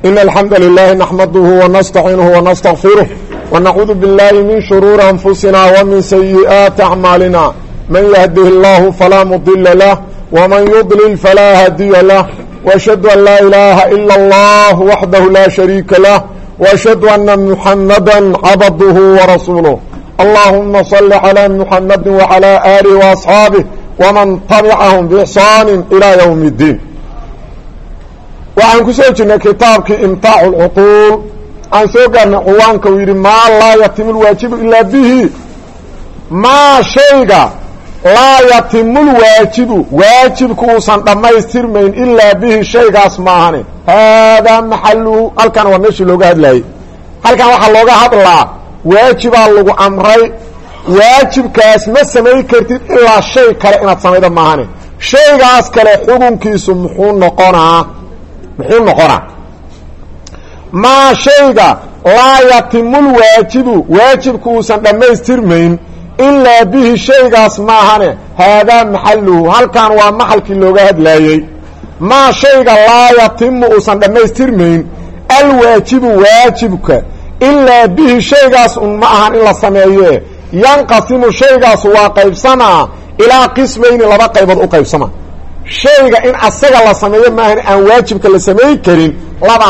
إن الحمد لله نحمده ونستعينه ونستغفره ونعوذ بالله من شرور أنفسنا ومن سيئات أعمالنا من يهده الله فلا مضل له ومن يضلل فلا هادي له وأشهد أن لا إله إلا الله وحده لا شريك له وأشهد أن محمدا عبده ورسوله اللهم صل على محمد وعلى آله وأصحابه ومن طبعهم بإحسان إلى يوم الدين waxaan ku soo jirnay kitaabkii imtaacu lcuquul aan soo gaarnay ciwaanka uu yidhi maa laa yatimu lwaajibu ilaa bihi maa shayga laa yatimu lwaajibu waajibku uusan dhammaystirmayn ilaa bihi shaygaas maahane haadaa maxaluhu halkan waa meeshii looga hadlayay halkan waxaa looga hadlaa waajibaa lagu amray waajibkaas ma samayn kartid ilaa shay kale inaad samaydo maahane shaygaas kale xukunkiisu muxuu noqonaa maa shayga laa yatimu lwaajibu waajibku uusan dhammaystirmayn ilaa bihi shaygaas maahane haadaa maxaluhu halkan waa maxalkii looga hadlaayey maa shayga laa yatimu uusan dhammaystirmayn alwaajibu waajibka ilaa bihi shaygaas un ma ahan in la sameeye yanqasimu shaygaas waa qaybsamaa ilaa qismayni laba qaybood u qaybsama shayga in asaga la sameeyo maahan aan waajibka la samayn karin labaa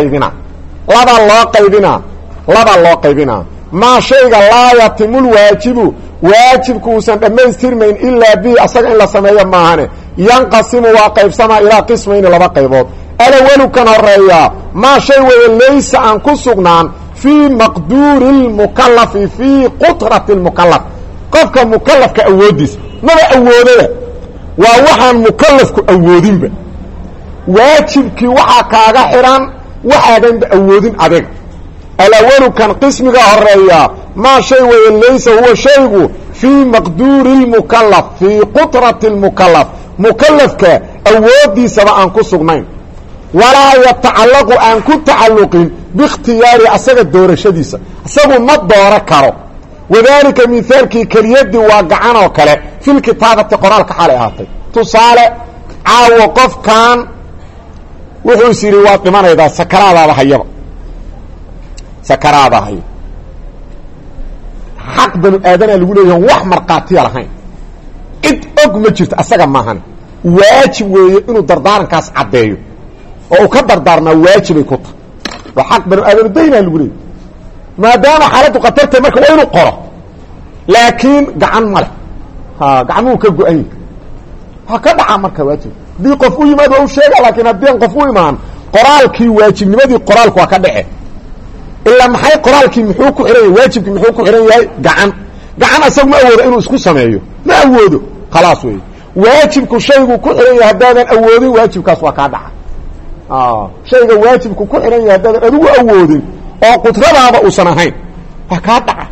loo qaybinaa maa shayga laa yatimu lwaajibu waajibku uusan dhammaystirmayn ilaa bihi asaga in la sameeyo maahane yanqasimu waa qaybsamaa ilaa qismayni laba qaybood alawalu kan horeeyaa maa shay weeye laysa aan ku sugnaan fii maqduuri lmukalafi fii qudrati lmukalaf qofka mukalafka awooddiisa maba awoodada waa waxaan mukalafku awoodinba waajibkii waxaa kaaga xidhan waxaadanba awoodin adiga alawalu kan qismiga horeeya maa shay weeye laysa huwa shaygu fii maqduuri lmukalaf fii qudrati lmukalaf mukalafka awooddiisaba aan ku sugnayn walaa yatacallaqu aan ku tacalluqin biikhtiyaari asaga doorashadiisa isagu ma dooro karo wadaalika mihaalkii keliyadii waa gacan oo kale filkitaabati qoraalka xalay ahaatay tusaale caawo qofkan wuxuu is yidhi waad dhimanaydaa sakaraadaada hayaba sakaraada hayo xaq banu aadanaa lagu leeyahan wax markhaatiya lahayn cid og ma jirto asaga maahan waajib weeye inuu dardaarankaas caddeeyo oo uu ka dardaarmaa waajibay ku tahay waa xaq banu aadano daynaa lagu leeyahy maadaama xaaladdu khatartay marka waa inuu qoro laakiin gacan ma leh gacmuhu ka go-an yahy ha ka dhaca marka waajib haddii qof u yimaad waa u sheega laakiin haddii qof u imaan qoraalkii waajibnimadii qoraalku waa ka dhace ilaa maxay qoraalkii muxuu ku xihan yahay waajibkii muxuu ku xihan yahay gacan asagu ma awoodo inuu isku sameeyo ma awoodo khalaas wey waajibku shaygu ku xihan yahay haddaadan awoodin waajibkaas waa kaa dhaca shayga waajibku ku xihan yahay haddaadan adigu awoodin oo qudradaaba uusan ahayn waa kaa dhaca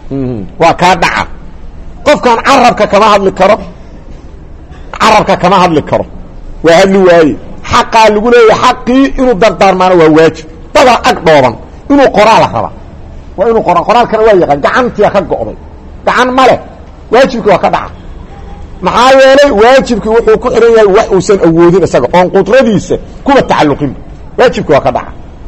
qofkan carabka kama hadli karo waa hadli waaye xaqaa lagu leeyahay xaqii inuu dardaarmaano waa waajib dadaa ag dhooban inuu qoraala raba waa inuu qoraalkana waa yaqaan gacantiia ka go'day gacan male waajibkii waa ka dhaca maxaa yeelay waajibkii wuxuu ku xihan yahay wax uusan awoodin isaga oon qudradiisa kuba tacalluqin waajibkii waa ka dhaca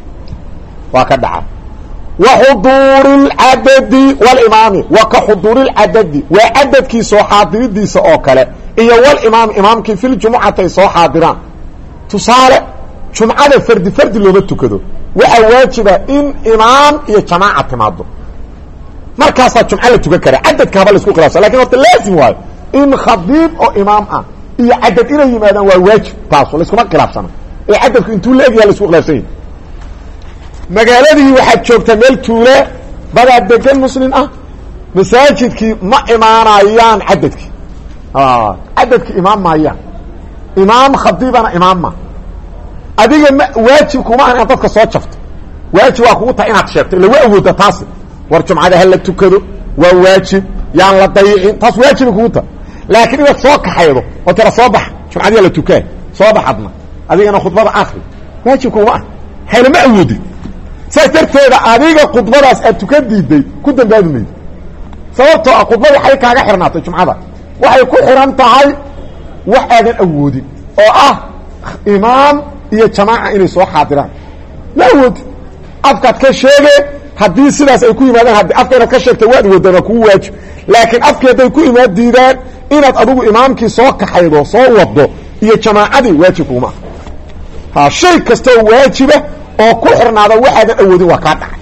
waxuduuri اlcadadi wاlimaami wa ka xuduuri اlcadadi waa cadadkii soo xaadiridiisa oo kale iyo walimaami imaamkii fi ljumucati ay soo xaadiraan tusaale jumcada fardi looma tukado waxaa waajiba in imaam iyo jamaaca timaado markaasaa jumco la tukan kara cadadka haba laisku khilaafsan lakin horta laazim waayo in khadiib oo imaam ah iyo cadad inay yimaadaan waa waajib taaso laiskuma khilaafsana ee cadadku intuu la egyaha laisku khilaafsan yahi magaaladii waxaad joogtaa meel tuule badaa degan muslim ah masaajidkii ma imaanayaan cadadkii imaam maayaan imaam khadiibana imaam ma adiga waajib kuma aha inaad dadka soo jafto waajib waa kugu tahay inaad sheegto ila waa awooda taasi war jumcada hala tukado waa waajib yaan la dayicin taas waajibay kugu tahay laakiin inaad soo kaxaydo oo tira soo bax jumcadiyaa la tukaa soo baxadna adigana khudbada akri waajib kuma ah haylama awoodin saas darteeda adiga khudbadaas aad tukan diiday ku dambaabi maydo sababtoo ah khudbada waxay kaaga xirnaatay jumcada waxay ku xiran tahay wax aadan awoodin oo ah imaam iyo jamaaca inay soo xaadiraan ma awoodid afkaad ka sheege haddii sidaas ay ku yimaadaan haddii afka inaad ka sheegta waad wadaan waa kugu waajib laakiin afkii hadday ku imaan diidaan inaad adigu imaamkii soo kaxaydo soo wado iyo jamaacadii waajib kuma ha shay kastoo waajiba oo ku xirnaada waxaadan awoodin waa kaa dhacay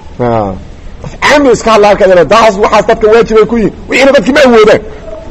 caami iska hadla halka daas waxaas dadka waajibay ku yihin wixiina dadkii ma awoodaan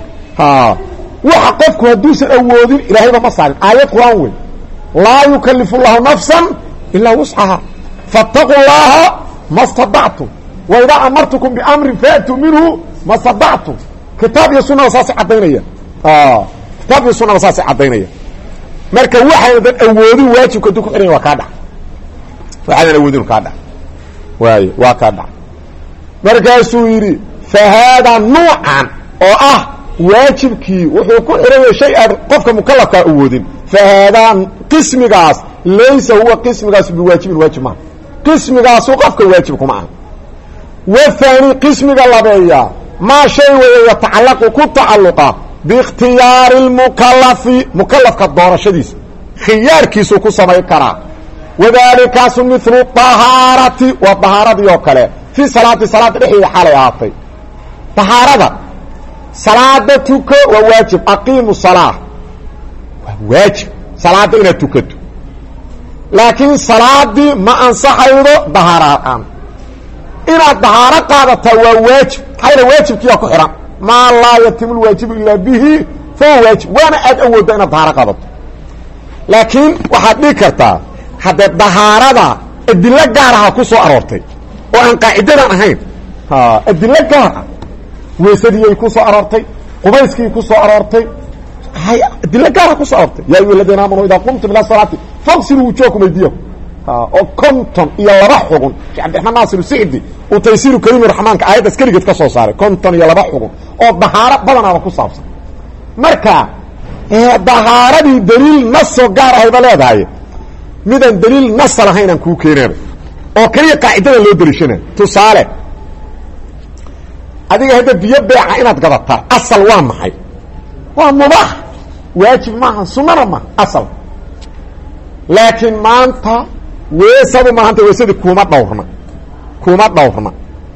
waxa qofku hadduusan awoodin ilaahayba ma saarin aayad qur-aan wey laa yukalifu llahu nafsan ilaa wuscaha faataquu llaha ma stadactum waidaa amartukum biamrin faatuu minhu ma stadactum kitaab iyo sunada saasay caddaynaya kitaab iyo sunada saasay caddaynaya marka waxaynadan awoodin waajibka haduu ku xiranya waa kaa dhac waxaadan awoodin kaa dhac waayo waa kaa dhac markaasuu yidhi fa haadaa nuucan oo ah waajibkii wuxuu ku xiranya shay aad qofka mukalafkaa awoodin fa haadaa qismigaas laysa huwa qismigaas biwaajibin waajib maha qismigaasu qofka waajib kuma aha wathani qismiga labeeya maa shay weeye yatacallaqu ku tacalluqa biikhtiyaari lmukalafi mukalafka doorashadiisa khiyaarkiisuu ku samayn karaa wadaalikaasu milu dahaarati waa dahaaradii oo kale fii salaati salaada dhexdeeda xaalay ahaatay dahaarada salaada tuko waa waajib aqiimu salaa waa waajib salaada inaad tukato laakiin salaadii ma ansaxaydo dahaaraan inaad dahaaro qaadataa waa waajib hayna waajibkiiaa ku xihan maa laa yatimu lwaajibu ilaa bihi fahuwa waajib waana aad awoodda inaad dahaaro qaadato laakiin waxaad dhigi kartaa haddee dahaarada adilo gaaraha ku soo aroortay oo aan qaacidadan ahayn adilo gaara weysadiiyay ku soo aroortay qubayskii ku soo aroortay adilo gaara ku soo aroortay yaa ayuha aladiina aamanu idaa qumtum ila salaati faqsiluu wujuhakum aydiyakum oo konton iyo laba xugun sheekh cabdiraxmaan naasir sicdi uu taysiiru kariimi raxmaanka aayaddaas keligeed ka soo saaray konton iyo laba xugun oo dahaaro badanaaba ku saabsan marka dahaaradii daliil nasoo gaar ahayba leedahay midaan daliil nasa lahaynaan kuu keenaaba oo keliya qaacidada loo daliishana tusaale adiga hadda biyo beeca inaad gadataa asal waa maxay waa mubaax waajib maaha sunana maaha asal laakiin maanta weesadu maahanta weesadii kuma dhawrna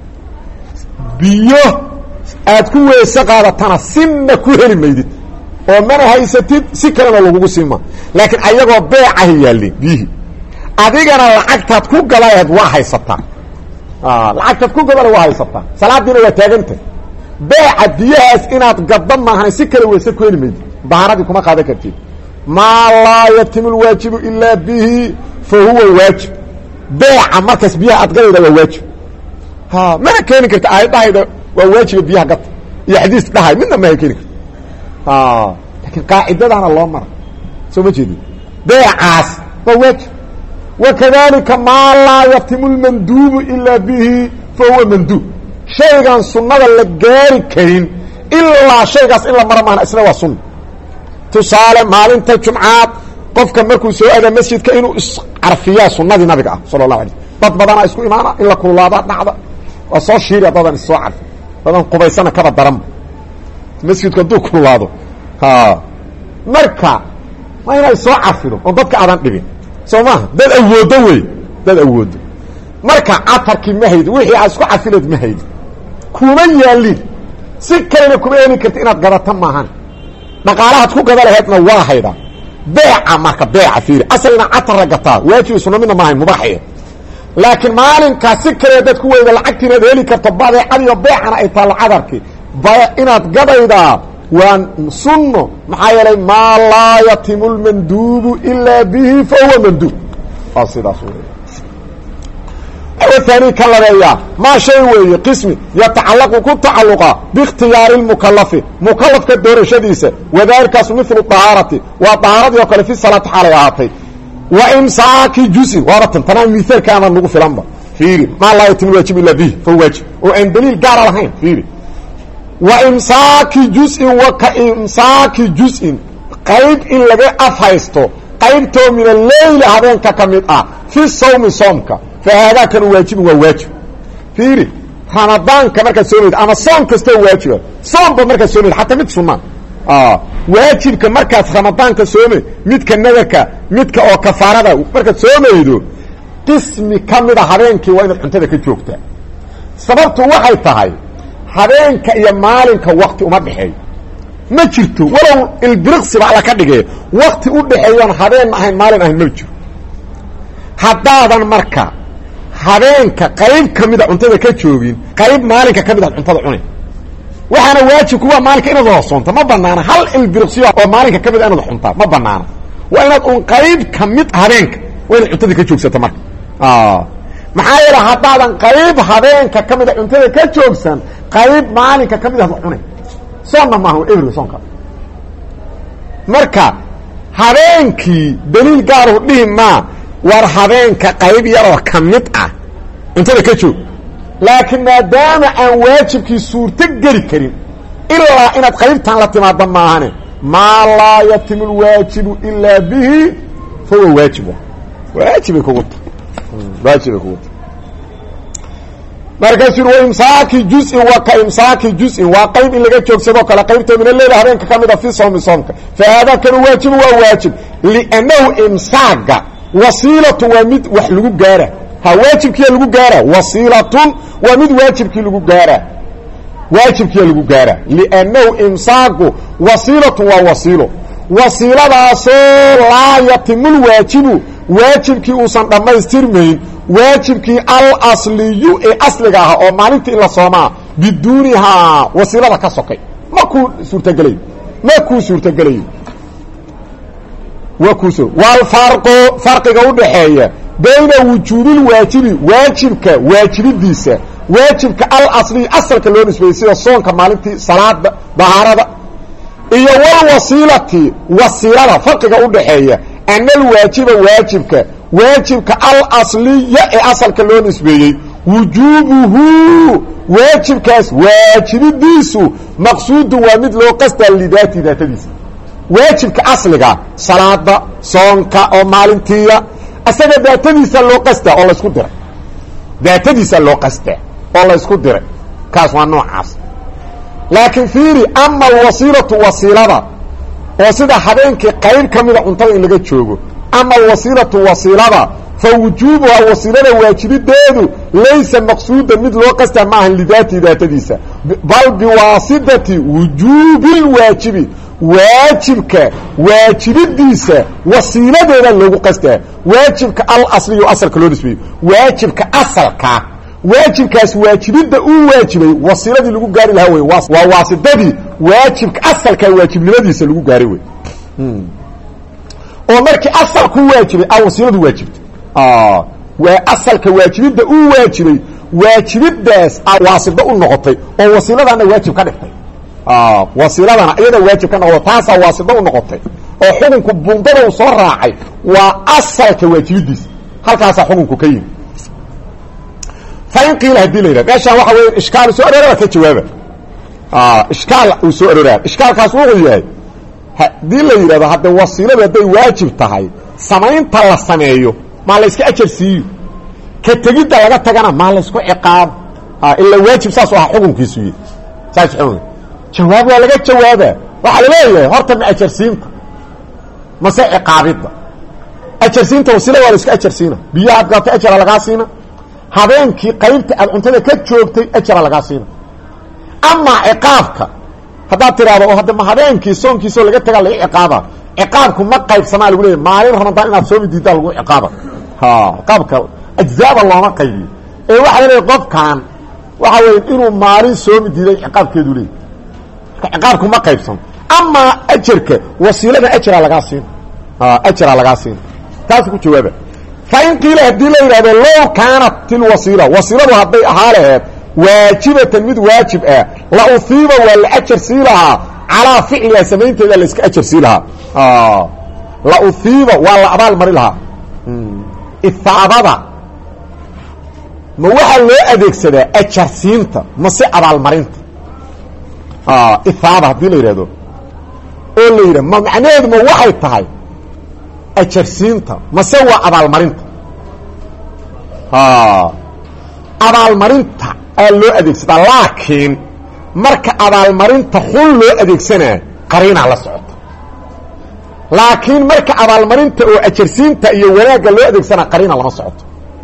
biyo aad ku weese qaadatana sinna ku heli maydid oo mana haysatid si kalena lagugu siima laakiin ayagoo beecaha yaallin biyihii adigana lacagtaad ku gadayaad waa haysataa lacagtaad ku gadana waa haysataa salaadiina waa taagantah beeca biyahaas inaad gadda maahan si kale weese ku heli maydid dahaaradii kuma qaadan kartid maa laa yatimu lwaajibu ilaa bihi fa huwa waajib beeca markaas biyaha aad gadayda waa waajib mana keeni karta aayad dhahayda waa waajiba biyaha gata iyo xadiis dhahay midna maha keeni karta laakiin qaacidadaana loo mara soo ma jeedin beecaas waa waajib wakadalika maa laa yatimu lmanduubu ilaa bihi fa huwa manduub shaygan sunnada la gaari karin ilaa shaygaas in la mara maana isna waa sunna tusaale maalinta jumcaad qofka markuu soo aada masjidka inuu iscarfiyaa sunnadii nabiga ah sala allahu alay dad badanaa isku imaana in la kululaada dhacda waa soo shiiriya dadan issoo carfi dadan qubaysana kaba daranba masjidku hadduu kululaado marka waa inay soo carfido oo dadka aadan dhibin soo maaha dad awoodo wey dad awoodo marka catarkii ma haydi wixii aad isku carfileed ma haydi kuma yaalin si kalena kuma heli karta inaad gadata maahan dhaqaalahaad ku gada laheedna waa haydaa beeca marka beeca fiiri asalina catarra gataa waajibi sunna midna maahayn mubaaxaya laakiin maalinkaa si kale dad ku weyda lacagtii inaad heli karto badeecadiiyo beecana ay taallo cadarkii inaad gadaydaa waa sunno maxaa yeelay maa laa yatimu lmanduubu ilaa bihi fa huwa manduub waa sidaas thani ka labeeyaa maa shay weeye qismi yatacallaqu ku tacalluqa biikhtiyaari lmukalafi mukalafka doorashadiisa wadaalikaasu milu dahaarati waa dahaaradii oo kale fi salaati xaalay ahaatay wa imsaaki juzin waaba tantanaa miaalkaana nagu filanba fiiri maa laa yatimu waajib ilaa bihi fa waajib oo aan daliil gaara lahayn fiiri wa imsaaki juzin wa ka imsaaki juzin qayb in laga afhaysto qaybtoo min alleyli habeenka ka mid ah fi sawmi soomka fa haadaakanu waajibin waa waajib fiiri ramadaanka markaad soomayda ama soom kastoo waajiba soomba markaad soomayda xataa mid sunnaa waajibka markaad ramadaanka soomay midka nadarka midka oo kafaarada markaad soomaydo qismi ka mida habeenkii waa inaad cuntada ka joogtaa sababtu waxay tahay habeenka iyo maalinka wakti uma dhexeeyo ma jirto walow ilbiriqsiba alla ka dhigee wakti u dhexeeyoon habeen ahayn maalin ahayn ma jiro haddaadan marka habeenka qayb ka mida cuntada ka joogin qayb maalinka ka mid aad cuntada cunay waxaana waajibku waa maalinka inaad wada soonta ma banaana hal ilbiriqsiyo oo maalinka ka mid a inaad cuntaa ma banaana waa inaad un qayb ka mid habeenka waa inaad cuntada ka joogsato marka maxaa yeele haddaadan qayb habeenka ka mida cuntada ka joogsan qayb maalinka ka mid aad cunay soonna maaha ebriga soonka marka habeenkii daliil gaaru dhihi maa war habeenka qayb yaroo ka mid ah cuntada ka joog laakiin maadaama aan waajibkii suurto geli karin ilaa inaad qaybtan la timaado maahane maa laa yatimu lwaajibu ilaa bihi fahuwa waajib waajibay kugu ta waajibay kugu ta markaasuu wa imsaaki juz'in wa ka imsaaki juz'in waa qayb in laga joogsadoo kale qaybta min alleyl habeenka ka mida fi sawmi soomka fa haadaa kanu waajibu waa waajib liannahu imsaaga wasiilatun waa mid wax lagu gaara ha waajibkiya lagu gaara wasiilatun waa mid waajibkii lagu gaara waajibkiya lagu gaara liannahu imsaagu wasiilatun waa wasiilo wasiiladaasoo laa yatimu lwaajibu waajibkii uusan dhammaystirmayn waajibkii alasliyu ee asliga ah oo maalintii in la soomaa biduunihaa wasiilada ka sokay makuu suurtagelayo makuu suurtagelayo wlfarqu farqiga udhaxeeya bayna wujuubilwaajibi waajibka waajibidiisa waajibka alasliy asalka loo nisbeeyey sida soonka maalintii salaada dahaarada iyo walwasiilati wasiilada farqiga udhaxeeya ana alwaajiba waajibka alasliya ee asalka loo nisbeeyey wujuubuhu waajibkaas waajibidiisu maqsuudun waa mid loo qastaa lidaati daatadiisa waajibka asliga salaada soonka oo maalintiiya isaga daatadiisa loo qastaa oo laysku diray daatadiisa loo qastaa oo laysku diray kaas waa noocaas laakiin fiiri ama alwasiilatu wasiilada oo sida habeenkii qayb ka mida cuntada in laga joogo ama alwasiilatu wasiilada fa wujuubuha wasiilada waajibideedu laysa maqsuudan mid loo qastaa ma ahan lidaati daatadiisa bal biwaasidati wujuubilwaajibi waajibka waajibidiisa wasiiladeeda loogu qastaa waajibka alasliyo asalka loo nisbeeyo waajibka asalka waajibkaas waajibidda uu waajibay wasiiladii lagu gaari lahaa wey waa waasidadii waajibka asalka waajibnimadiisa lagu gaaray wey oo markii asalku waajibay a wasiiladu waajibtay waa asalka waajibidda uu waajibay waajibidaas waasida u noqotay oo wasiiladana waajib ka dhigtay wasiiladana iyada waajib ka noqdo taasaa waasida u noqotay oo xukunku bundada uu soo raacay waa asalka waajibidiisa halkaasaa xukunku ka yimi fain qiila hadii la yidhah meeshaan waxa weya ishkaal soo aroora ka jawaaba ishkaal uu soo arooraya ishkaalkaas wuxuu yahay haddii la yidhahdo hadda wasiiladu hadday waajib tahay samaynta la sameeyo maa la yska ajar siiyo ka tegidda laga tagana maa laysku ciqaabo ila waajib saas u aha xukunkiisu y saas jawaab waa laga jawaaba waxaa laleeyahay horta ma ajarsiinta mase ciqaabidda ajarsiinta wasiilada waa la iska ajarsiina biyo aad gaabtay ajara lagaa siina habeenkii qaybta aad cuntada ka joogtay ajara lagaa siina amaa ciqaabka haddaad tiraahdo oo hadda ma habeenkii soonkiisoo laga tagaa laga ciqaaba ciqaabku ma qaybsamaa lagu leeyahy maalin ramadaan inaad soomi diiddaa lagu ciqaaba ciqaabka ajzaaba looma qaybiyo ee waxaa laleeyahy qofkan waxa weeye inuu maalin soomi diiday ciqaabkeedu leeyahy marka ciqaabku ma qaybsamo amaa ajarka wasiilada ajraa lagaa siina taas ku jawaaba fain qiila haddii la yidhahdo low kaanat ilwasiila wasiiladu hadday ahaa laheed waajibatan mid waajib ah la uhiiba waa la ajar sii lahaa calaa ficliha samaynteeda la iska ajar sii lahaa la uhiiba waa la abaal mari lahaa ihaabada ma waxaa loo adeegsadaa ajarsiinta mase abaalmarinta ihaaba haddii la yidhahdo oo la yidhah ma macnaheedu ma waxay tahay ajarsiinta mase waa abaalmarinta abaalmarinta aa loo adeegsadaa laakiin marka abaalmarinta xun loo adeegsanaa qariinaa la socota laakiin marka abaalmarinta oo ajarsiinta iyo wanaagga loo adeegsanaa qariina lama socoto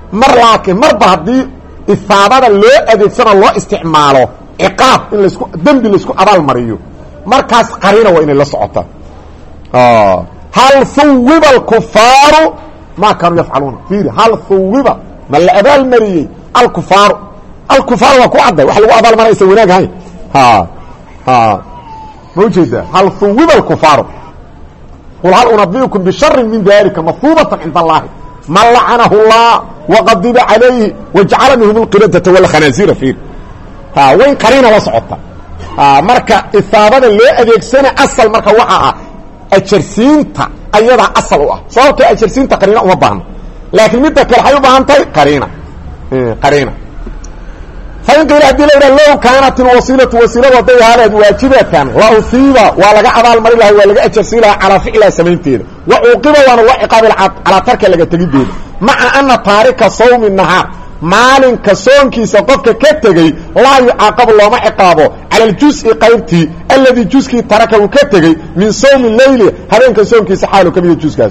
mar laakiin marba haddii ifaadada loo adeegsano loo isticmaalo ciqaab in laisku dembi laisku abaal mariyo markaas qariina waa inay la socotaa hal huwiba alkufaaru maa kaanuu yafcaluuna fiiri hal huwiba ma la abaal mariyey alkufaaru waa ku cadday wax lagu abaal maraysa wanaag ahayn ma ujeedaa hal huwiba alkufaaru qul hal unabiukum bisharin min dalika mahuubatan cinda allahi man lacanahu llah waqadiba calayhi wajcala minhum lqiradata walkhanaasiira fiir wayn qariina la socota marka isaabada loo adeegsana asal marka waxa ah ajarsiinta ayadaa asal u ah sababtoo ajarsiinta qariina uma baahno laakiin midda kale waxay u baahan tahay qariina fain qiila hadii la yidhaha low kaanat ilwasiilatu wasiiladu hadday ahaaleed waajibatan la usiiba waa laga abaalmari lahay waa laga ajarsii lahaa calaa ficliha samaynteeda wa cuuqiba waana loo ciqaabi calaa tarka laga tegideeda maca ana taarika sawmi nahaar maalinka soonkiisa qofka ka tegey laa yucaaqabu looma ciqaabo cala aljuز'i qaybtii alladii juskii taraka uu ka tegey min sawmi leyli habeenka soonkiisa xaalu ka mida juskaas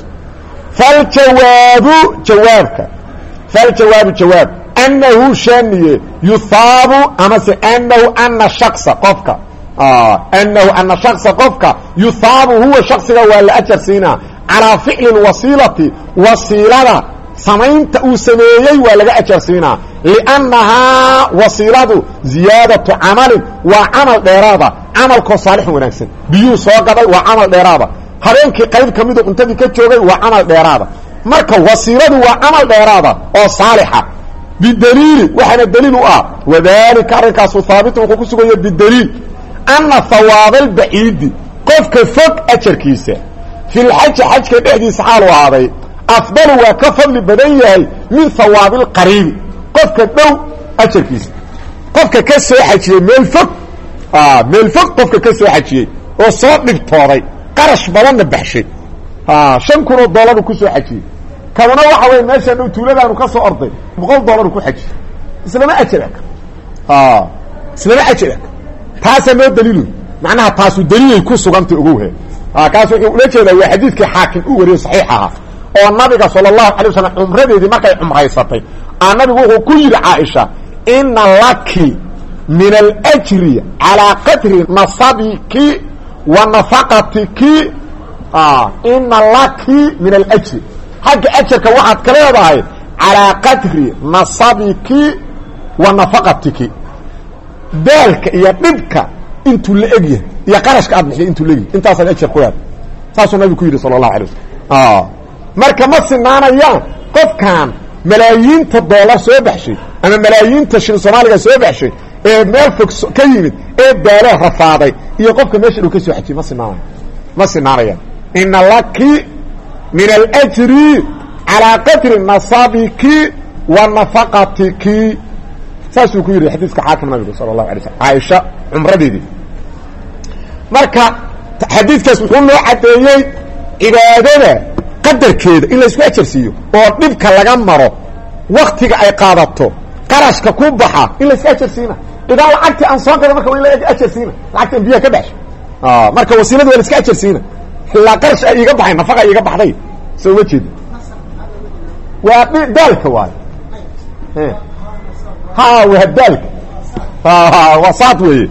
faljawaabu jawaab anahu shaniye yuhaabu amase anahu ana shaksa qofka yuhaabu huwa shaksiga waa la ajar siinaa calaa ficli wasiilati wasiilada samaynta uu sameeyey waa laga ajar siinaa liannahaa wasiiladu ziyaadatu camalin waa camal dheeraada camalkoo saalixun wanaagsan biyuu soo gaday waa camal dheeraada habeenkii qayb ka midu cuntadii ka joogay waa camal dheeraada marka wasiiladu waa camal dheeraada oo saalixa bidaliili waxaana daliil u ah wadalika arrinkaasu haabitun wuxuu ku sugaya bidaliil ana hawaaba albaciidi qofka fog ajarkiisa filxaji xajka dhexdiisa xaalu ahaaday afdalu waa ka fadli badan yahay min hawaabi alqariibi qofka dhow ajarkiisa qofka ka soo xajiyey meel fog qofka ka soo xajiyey oo soo dhibtooday qarash badanna baxshay $5,000 ku soo xajiyey kadana waxa weeye meesha dhow tuuladaanu ka soo orday $100 ku xajiyey islama ajirka taasaa noo daliilu macnaha taasu daliilay ku sugantay ogowhe kaas wuxuu ula jeedaa waa xadiidkii xaakim uu wariyey saxiix ahaa oo nabiga sala allahu alay wasalam cumradeedii markay cumraysatay nabigu wuxuu ku yidhi caaisha ina laki min alajri calaa qadri nasabiki wa nafaqatiki ina laki min alajri xagga ajarka waxaad ka leedahay calaa qadri nasabiki wa nafaqatiki daalka iyo dhibka intuu la egyahay iyo qarashka aad bixiya intuu laegyahay intaasaad ajar ku leedahay saasuu nabigu ku yidhi sala allahu alay wasalam marka ma sinaanayaan qofkan malaayiinta doolar soo baxshay ama malaayiinta shil soomaaliga soo baxshay ee meel fog ka yimid ee daalo rafaaday iyo qofka meesha dhow ka soo xajiyay ma sinaanayaan ina laki min alajri calaa qadri nasabiki wa nafaqatiki saasuu ku yidhi xadiiska xaakim nabigu sala allahu alay slam caaisha cumradeedii marka xadiidkaas wuxuu noo caddeeyey cibaadada qadarkeeda in laysku ajarsiiyo oo dhibka laga maro waktiga ay qaadato qarashka ku baxa in laysku ajarsiina idaa lacagtii aan soo gada marka waa in la ajarsiina lacagta biyaha ka baxsho marka wasiilada waa la iska ajarsiina ilaa qarash ay iiga baxay nafaqa iiga baxday soo ma jeeda waa daalka waayo waa daalka waa saad weye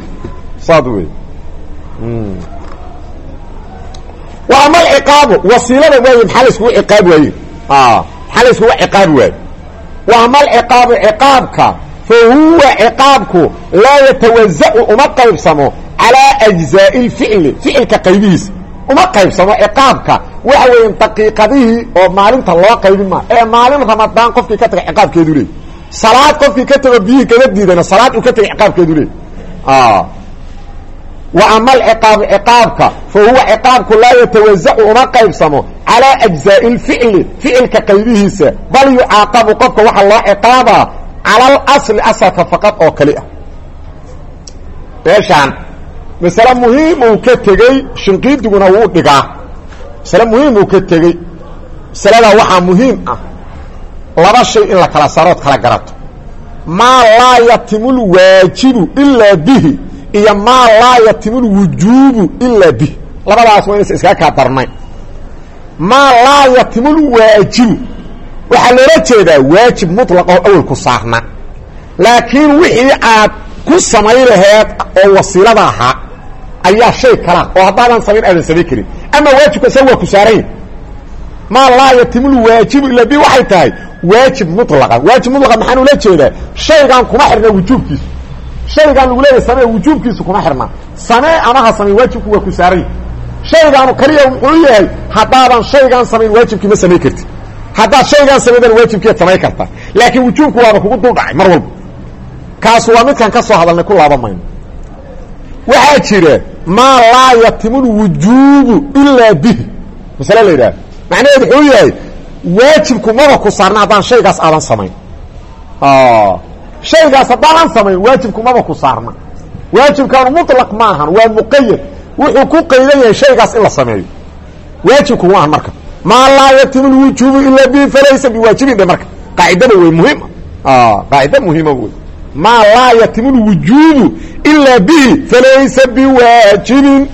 وama اciqaabu wasiilada waay maxaa layskugu ciqaabi waaye maxaa layskugu ciqaabi waaye وama alciqaabu ciqaabka fa huwa ciqaabku laa yatawaزacu uma qaybsamo calىa أجزaaءi الficli ficilka qaybihiisa uma qaybsamo ciqaabka waxa weeya daqiiqadihii oo maalinta loo qaybin maa ee maalin ramadaan qofkii ka taga ciqaabkeedu leey salaad qofkii ka tago biyihii kaga diidana salaad uu ka tagay ciqaabkeedu leey وama alciqaabu ciqaabka fa huwa ciqaabku laa yatawaزacu uma qaybsamo calىa أجزaaءi الficli ficilka qaybihiisa bal yucaaqabu qofka waxa loo ciqaabaa calى اlasli asalka faqad oo kali ah meeshaan masale muhiim uu ka tegey shinqiidiguna wuu dhigaa masale muhiim uu ka tegey masaladaa waxaa muhiim ah laba shay in la kala sarood kala garato maa laa yatimu lwaajibu ilaa bihi iyo maa laa yatimu lwujuubu ilaa bih labadaas waa inaysa iskaga kaa darnayn maa laa yatimu lwaajibu waxaa loola jeedaa waajib mutlaq oo awal ku saarna laakiin wixii aad ku samay laheed oo wasiilada ahaa ayaa shay kala oo haddaadan samayn aadan samayn karin ama waajibka isaga waa ku saaran ma laa yatimul waajibu illa bi waxay tahay waajib mutlaqa waajib mutlaqa maxaan ula jeedaa shaygan kuma xirna wujuubkiisu shaygan lagu leeyahay samee wujuubkiisu kuma xirna samee ama ha samee waajibku waa ku saaran shaygan kaliya wuxuu yahay haddaadan shaygan samayn waajibkii ma samayn kartid haddaad shaygan samaydan waajibkeed samayn kartaa laakiin wujuubku waaba kugu dul dhacay mar walba kaas waa midkan ka soo hadalnay ku laaba mayno waxaa jira maa laa yatimul wujuubu ilaa bihi masale la yidhaha macnaheedu wuxuu yahay waajibku maba ku saarna haddaan shaygaas aadan samayn shaygaas haddaadan samayn waajibku maba ku saarna waajibkaanu mutlaq ma ahan waa muqayad wuxuu ku qaydan yahay shaygaas in la sameeyo waajibku maahan marka maa laa yatimul wujuubu ilaa bihi falaysa biwaajibin dhe marka qaacidada wey muhima qaacida muhima wey maa laa yatimul wujuubu ilaa bihi falaysa biwaajibin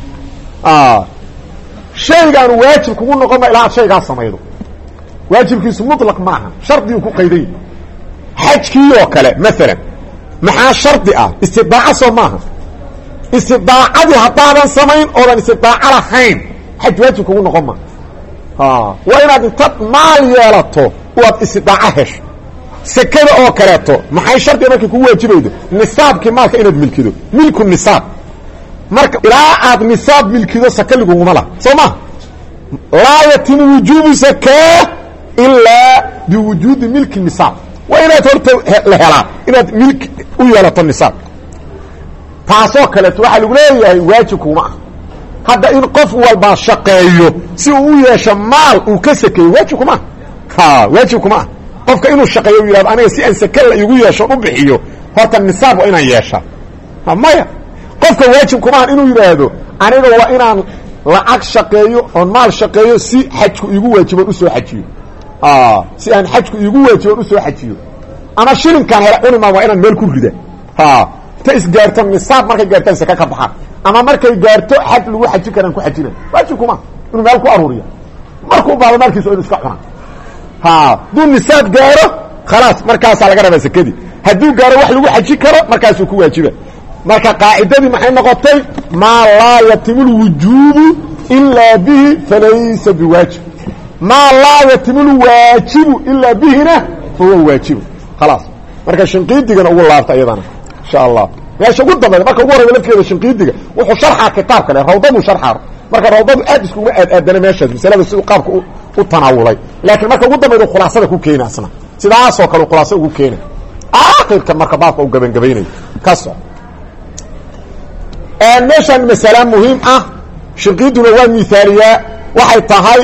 shaygaan waajib kugu noqon ma ilaa ad shaygaas samaydo waajibkiisu mutlaq ma aha shardiguu ku qayday xajkii oo kale maalan maxaa shardi ah istidaaca soo maaha istidaacadii haddaadan samayn oodan istidaaco lahayn xaj waajib kugu noqon ma waa inaad intaad maal yeelato waad istidaaco hesho sekada oo kaleeto maxay shardiga markay kugu waajibaydo nisaabkii maalka inaad milkido milku nisaab marka ilaa aad nisaab milkido saka liguguma laha soo ma laa yatimu wujuubu zakaa ilaa biwujuudi milki nisaab waa inaad horta la helaa inaad milki u yeelato nisaab taasoo kaleeto waxaa lagu leeyahay waajibkuma ah hadda in qof walbaa shaqeeyo si uu u yeesho maal uu ka sakeeyo waajibkuma ah waajibkuma ah qofka inuu shaqeeyo u yidhahdo aniga si aan sake la igu yeesho u bixiyo horta nisaab waa inaan yeeshaa maya qofka waajibkumaan inuu yidhaahdo aniga waa inaan lacag shaqeeyo oon maal shaqeeyo si xajku iigu waajiboon usoo xajiyo si aan xajku iigu waajiboon usoo xajiyo ama shilinkaan hela cunimaa waa inaan meel ku rida ta isgaarto nisaab markay gaartaan saka ka baxaan ama markay gaarto xaj lagu xaji karaan ku xajina waajibkuma inuu meel ku aruuriya markuu baado maalkiisa o inu iska cunaa hadduu nisaab gaaro khalaas markaasaa laga rabaa sekadii hadduu gaaro wax lagu xaji karo markaasuu ku waajiba marka qaacidadii maxay noqotay maa laa yatimu lwujuubu ilaa bihi falaysa biwaajib maa laa yatimu lwaajibu ilaa bihina fahuwa waajibu khalaas marka shinqiidigana ugu laabta iyadana insha allah meesha ugu dambayda marka ugu horeyda lafkeeda shinqiidiga wuxuu sharxaa kitaab kale rawdaduu sharxaa marka rawdadu aad iskuma aadana meeshaas masalada siduu qaabka u tanaawulay laakiin marka ugu dambayda khulaasada ku keena asna sidaasoo kale khulaasa ugu keena aakhirka marka baabka u gabangabaynayo ka soc meeshaan masala muhiim ah shinqiiduna waa miaaliyaa waxay tahay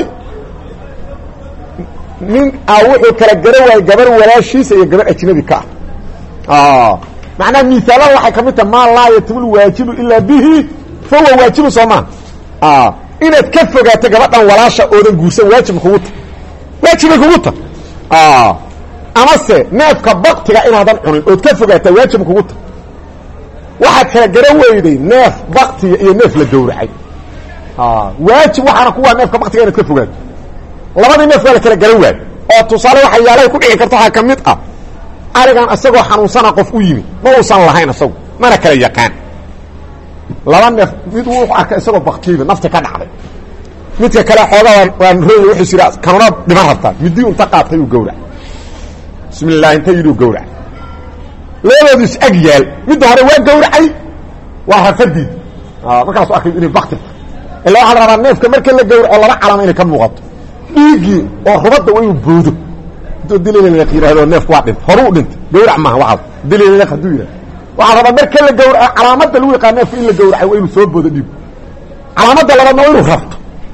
nin wuxuu kala gara waayey gabar walaashiisa iyo gabar ajnabi ka ah macnaha miaalada waxay kamid tahay maa laa yatimu lwaajibu ilaa bihi fahuwa waajibu soomaa inaad ka fogaato gabadhan walaasha oodan guursan waajib kugu ta waajibay kugu ta amase neefka baktiga inaadan cunin ood ka fogaataa waajib kugu ta waxaad kala gara weyday neef baktiga iyo neef la gowracay waajib waxaana kuwaa neefka baktiga inaad ka fogaato labadii neef waa la kala gara waay oo tusaale waxa yaalahay ku dhici karto waxaa ka mid ah arigan isagoo xanuunsana qof u yimi ma uusan lahayn isagu mana kala yaqaan laba neef mid wuxuu arkay isagoo baktiiba nafta ka dhacday midka kale xoogaa waan rooy wuxuu siraa kanuna dhiman rabtaa midii unta qaatay uu gowrac bismillah inta yiduu gowrac labadoodu is ag yaal midda hore waa gowracay waa rafadiid markaasuu arkay inay bakti ilaa waxaa la rabaa neefka marka la gowraco laba calama inay ka muuqato dhiiggii oo rubadda waa inuu boodo intuu dililaq yidhahdo neefku waa dhintay horuu dhintay gowrac maaha waxaas dililaq hadduu yidhahdo waxaa rabaa marka la gowraco calaamadda lagu yaqaan neefka in la gowracay waa inuu soo boodo dhiigu calaamadda labaadna waa inuu rabto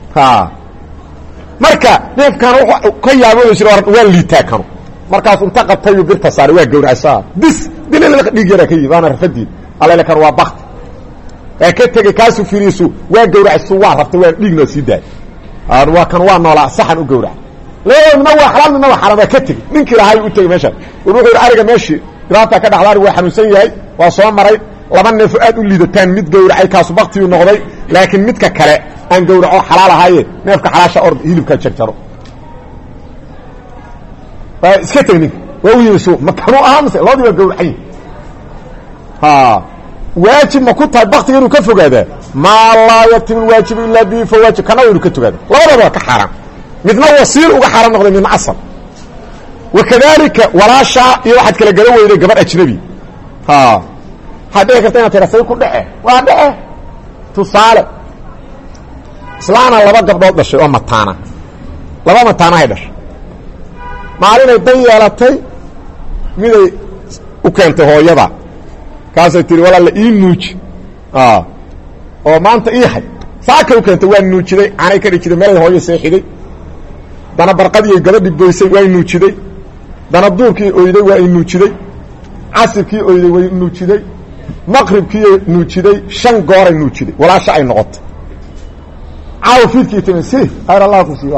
marka neefkaan wuxuu ka yaabooda jira waa liitaa kanu markaasuu inta qabtayu birta saaray waa gowracaysaa bis dililaq dhiig yaraa ka yimid waana rafadiid alele kan waa bakti ee ka tegey kaasuu firiisu waa gowracaysu waa rabtay waa dhiignoo sii daay waa kan waa noolaa saxan u gowraca labadoo midna waa xalaal midna waa xaraam waa ka tegey ninkii lahay u tegey meeshaan wuxuu yidhi ariga meeshii dhibaataa ka dhaxda arigu waa xanuunsan yahay waa soo maray laba neefo aad u liidataan mid gowracay kaasu baktiyu noqday laakiin midka kale aan gowraco xalaal ahaaye neefka xalaasha ord hilibkaa jarjaro iska tagnin waa u yimi suuq makanu ahaa mise labadii waa gawracay waajib ma ku tahay baktiga inuu ka fogaadaa maa laa yatimu lwaajibu ilaa bihi fa waajib kana inuu ka togaada labadaba waa ka xaaraan midna wasiil uga xaaraan noqday midna asal wakadalika walaashaa iyo waxaad kala garan weyday gabadh ajnabi waxaad dhici karta inaad tira say ku dhece waa dhece tusaale islaana laba gabdhood dhashay oo mataana laba mataanahay dhashay maalinay dan yeelatay miday u keentay hooyada kaasay tiri walaala ii nuuji oo maanta ii hay saaka u keentay waa nuujiday aanay ka dhijiday meelay hooyo seexiday dana barqadii gabadhi boysay waa nuujiday dana duurkii oyday waa nuujiday casirkii oyday way nuujiday maqribkii nuujiday 5 goor ay nuujiday walaasha ay noqotay caaw fiidkii timisi khayr allah ku sii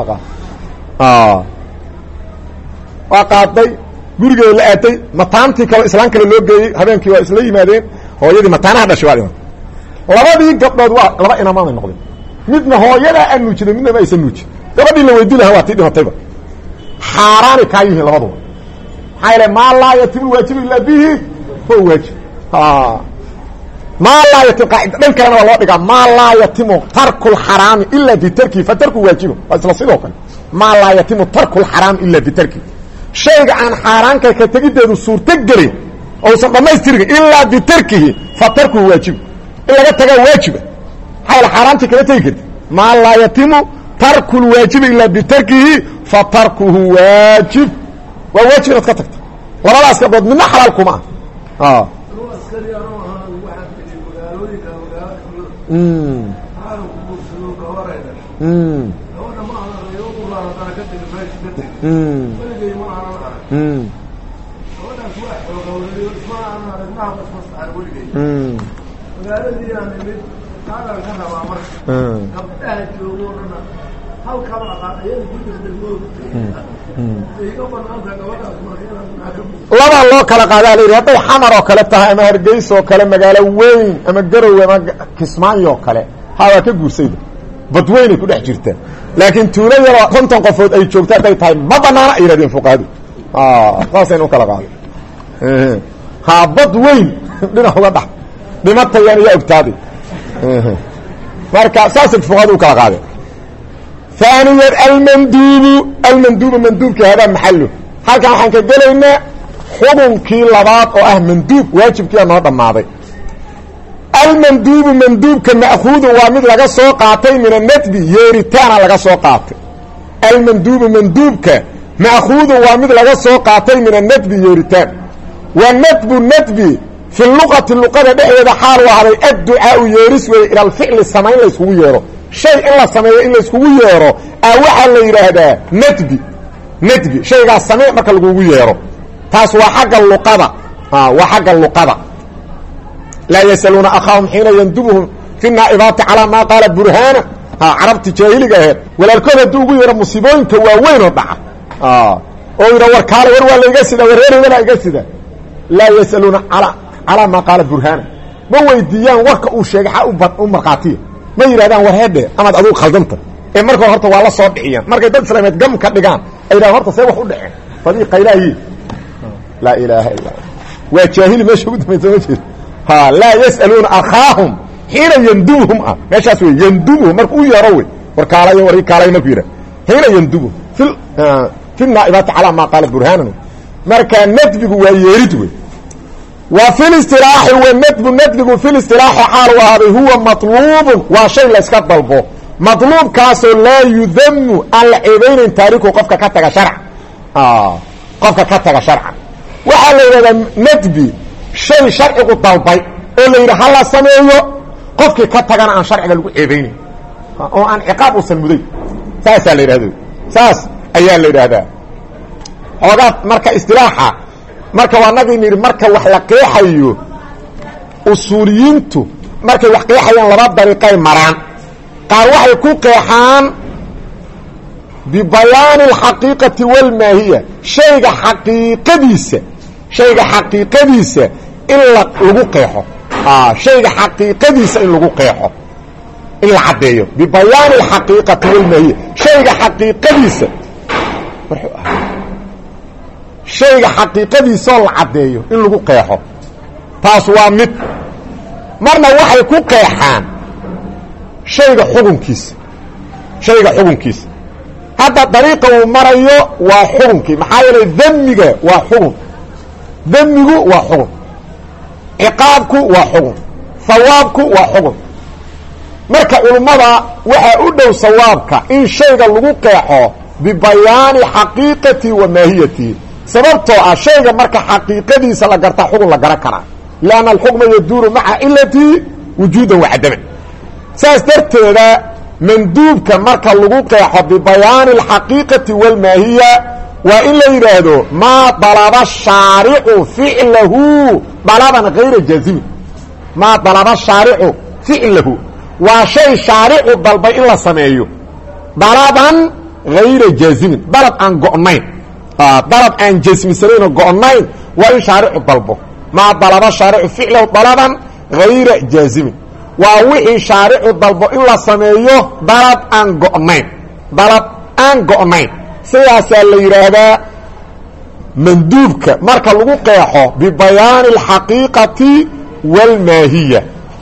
waa qaaday gurigeeda la aatay mataantii kale islaan kale loo geeyey habeenkii waa isla yimaadeen hooyadii mataanaha dhashay waa dhimatay labadii gabdhood waa laba inamaanay noqdeen midna hooyadaa aan nuujiday midna ma aysan nuujin gabadhii la weydii lahaa waa tii dhimatayba xaaraani kaa yihiin labaduba maxaa yeele maa laa yatimu waajibu ilaa bihi huwa waajib maa laa yatim qaacida dhan kalena waa loo dhigaa maa laa yatimu tarku lxaraami ila bitarkihi fa tarku waajibu waa isla sidoo kale maa laa yatimu tarku lxaraami ila bitarkihi shayga aan xaaraanka ka tegideedu suurto gelin ousan dhammaystirin ilaa bitarkihi fa tarkuhu waajibu in laga tagaa waajiba maxaa yeele xaaraantii kama tegi karti maa laa yatimu tarku lwaajibi ilaa bitarkihi fa tarkuhu waajib waa waajib inaad ka tagto labadaas gabdhood midna xalaal kuma ah labaa loo kala qaadaa la yidhi hadday xamar oo kale tahay ama hargeys oo kale magaalo weyn ama garowe ama kismaayo oo kale waa ka guursayda badweynay ku dhex jirtaa laakiin tuulo yaroo 50 qofood ay joogto hadday tahay ma banaana ay yidhahdeen fuqahadu saasaynu u kala qaaday bad weyn dhinac uga dhax dhimatayaan iyo ogtaaday marka saasay fuqahadu u kala qaadeen ثانيا المندوب مندوبك هذا محله halkan waxaan ka gelaynaa xubunkii labaad oo ah manduub waajibkii noo dhamaaday المندوب مندوبka مأخوذ waa mid laga soo qaatay min الندب yeeritaana laga soo qaatay المندوب مندوبka مأخوذ waa mid laga soo qaatay min الندب yeeritaan والندب الندب في اللغة اللغة dhexdeeda xaal wahaday الدعاء yeeris way ila الفعل samayn la iskugu yeero shay in la sameeyo in la iskugu yeero waxa la yiraahdaa nadbi shayga samee marka lagu yeero taas waa xagga luqada waa xagga luqada la yasaluna akhahum hina yandubuhum fi naibati ala ma qala burhana arabti jahiliga ah walaalkooda duu ugu yeero musiibooyinka waaweyn oo dhaca oo ira war kaale war waa la iga sida wareerayda la iga sida la yasaluna ala ma qala burhana ma weydiiyaan warka uu sheegay u marqaatiyo ma yiraahdaan war heede ama aduu khaldanta ee marka horta waa la soo dhiciyaan markay dad islaameed gam ka dhigaan ay raad horta see wax u dhaceen fadii qaylaayi la ilaaha illa wa jahili meesha ugu dambeeyay la yasaluna akhahum hina yandubuhum meeshaas way yandubuhum markuu yaro way war kaalayo war kaalayo markuu yira hina yandubu fil naibati ala ma qala burhanan marka nadbigu waa yeerid way وفي الاستراح والندب في الاستراح حال وهذا هو مطلوب وشيء لا اسك طلبه مطلوب كاسو لا يذم العيبين تاريخه قفك كتغ شرع قفك كتغ شرع وحال هذا ندبي شيء شرعي طلبي oo la yiraahdo la sameeyo qofkii ka tagana aan sharciga lagu ceebeyn oo aan ciqaab u samuday saas la yiraahdo saas ayaa la yiraahdaa ogaad marka istilaaxa marka waa nabi niri marka wax la qeexayo usuuliyintu markay wax qeexayaan laba dariiqay maraan qaar waxay ku qeexaan bi bayaan al-haqiqati wal mahiya shayga xaqiiqadiisa in lagu qeexo shayga xaqiiqadiisa in lagu qeexo in la cadeeyo bi bayaan al-haqiqati wal mahiya shayga xaqiiqadiisa shayga xaqiiqadiisoo la caddeeyo in lagu qeexo taas waa mid marna waxay ku qeexaan shayga xukunkiisa hadda dariiqa uu marayo waa xukunkii maxaa yeelay damiga waa xukun damigu waa xukun ciqaabku waa xukun hawaabku waa xukun marka culummada waxaa u dhow sawaabka in shayga lagu qeexo bibayaani xaqiiqati wa maahiyatihi sababtoo ah shayga marka xaqiiqadiisa la gartaa xukun la garan karaa lianna alxukma yaduuru maca cilatihi wujuudan wacadaman saas darteeda manduubka marka lagu qeexo bibayaani alxaqiiqati walmaahiya waa in la yidhaahdo maa dalaba shaaricu ficlahu dalaban hayra jaazimin maa dalaba shaaricu ficlahu waa shay shaaricu dalbay in la sameeyo dalaban hayra jaazimin dalab aan go'nayn dalab aan jasmisanaynoo go'nayn waa in shaaricu dalbo maa dalaba shaaricu ficlahu dalaban hayra jaazimin waa wixii shaaricu dalbo in la sameeyo dalab aan go'nayn sidaasaa la yidhaahdaa manduubka marka lagu qeexo bibayaani alxaqiiqati walmaahiya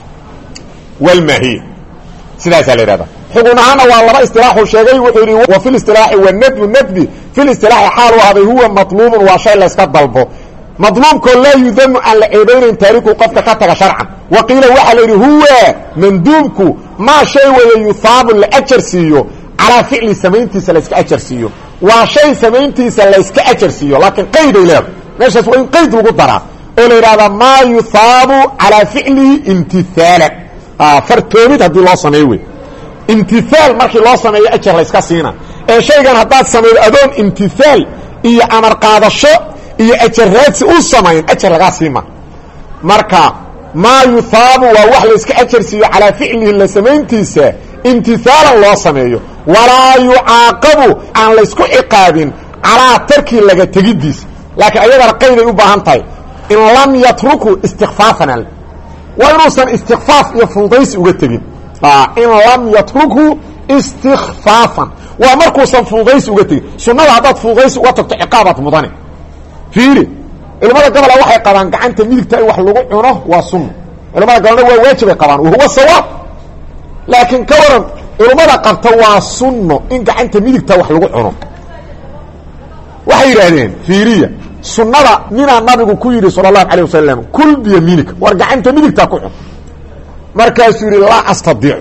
sidaasaa la yidhahdaa xugun ahaana waa laba istilaaxuu sheegay wuxuu yidhi wa fi listilaaxi wanadbu nadbi fi listilaaxi xaal u ahday huwa matluubun waa shay layska dalbo madluubkoo laa yudamu aan la ceebaynayn taariku qofka ka taga sharcan wa qiila waxaa la yidhi huwa manduubku maa shay weeye yuhaabu la ajar siiyo calaa ficli samayntiisa layska ajar siiyo waa shay samayntiisa layska ajar siiyo laakiin qayday leedo meeshaas waa in qayd lagu daraa oo la yidhahdaa maa yuhaabu calaa ficlihi imtihaalan fartoomid haddii loo sameeyo wey imtihaal markii loo sameeyo ajar layska siina ee shaygan haddaad samaydo adoon imtihaal iyo amar qaadasho iyo ajar raadsi u samayn ajar lagaa siima marka maa yuhaabu waa wax layska ajar siiyo calaa ficlihi la samayntiisa imtihaalan loo sameeyo walaa yucaaqabu aan laysku ciqaabin calaa tarkii laga tegidiisa laakiin ayadana qayday u baahan tahay in lam yatruku istikfaafan waa inuusan istikfaaf iyo fududaysi uga tegin in lam yatruku istikfaafan waa markuusan fududaysi uga tegin sunnada haddaad fududaysi uga tagto ciqaabaad mudane fiiri culamada gobola waxay qabaan gacanta midigta in wax lagu cuno waa sunno culamada gobolna waa waajibay qabaan wahuwa sawaab laakiin ka waran culummada qabta waa sunno in gacanta midigta wax lagu cuno waxay yidhaahdeen fiiriya sunnada ninaa nabigu ku yidhi sala allahu alayh wasalam kul biyamiinika war gacanta midigtaa ku cun markaasuu yidhi laa astadiicu